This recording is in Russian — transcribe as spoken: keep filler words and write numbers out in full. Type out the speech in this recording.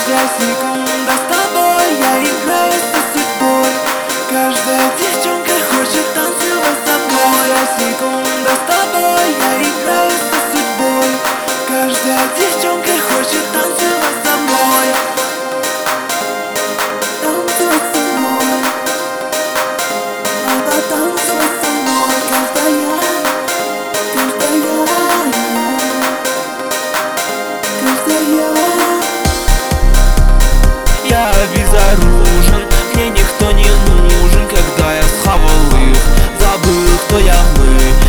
Каждая секунда с тобой, я играю со судьбой. Каждая девчонка хочет танцевать со мной. Каждая секунда с тобой, я играю со судьбой. Каждая девчонка хочет танцевать со мной. Танцевать со мной. Надо танцевать со мной. Каждая, каждая, каждая. Я безоружен, мне никто не нужен. Когда я схавал их, забыл, кто я мы.